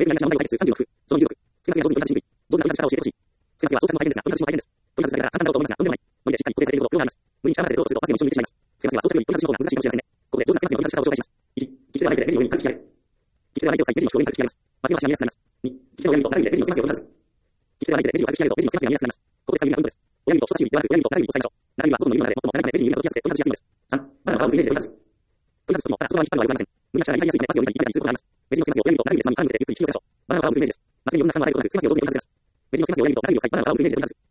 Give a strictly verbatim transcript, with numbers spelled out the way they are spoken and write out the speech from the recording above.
になりました。さんじゅうろく、そのにじゅうろく、生活や上手に取り出しにくい。上手な力を教えてほしい。生活は相関の大変ですが、取り出しも大変です。取り出す際から簡単だろうと思いますが、とんでもない。のみでしっかり固定されていることがあります。無理に力を合わせると、すると発言を一緒に見てしまいます。生活は相関より取り出しの方が難しいかもしれませんね。ここで上手な生活の取り出し方を紹介します。いち、聞き手は相手でレジのように軽く聞き上げる。聞き手は相手を最低時の聞こえに軽く聞き上げます。発言はしがみやすくなります。に、聞き手の親指と親指でレジの狭いを取り出す。聞き手は相手でレジを軽く聞き上げるとレジの狭さが見やすくなります。ここで最優なポイントです。親指と人差し指ではなく親指と中指を押さえましょう。中指は五分の指の中で最も長いのでレジに指が届きやすくて取り出しやすいのです。さん、バナナを皮をイメージで取り出す。取り出すときも、ただ外側に引っ張るのは良くありません。無理な力が入りやすいので、パスを入れたり、することがあります。レジの狭さを親指と中指でつまみ、絡めてゆっくり引き寄せましょう。バナナを皮をイメージです。まさにいろんな負担を与えることができる狭さを上手に取り出す。レジの狭さを親指と中指を割り、バナナを皮をイメージで取り出す。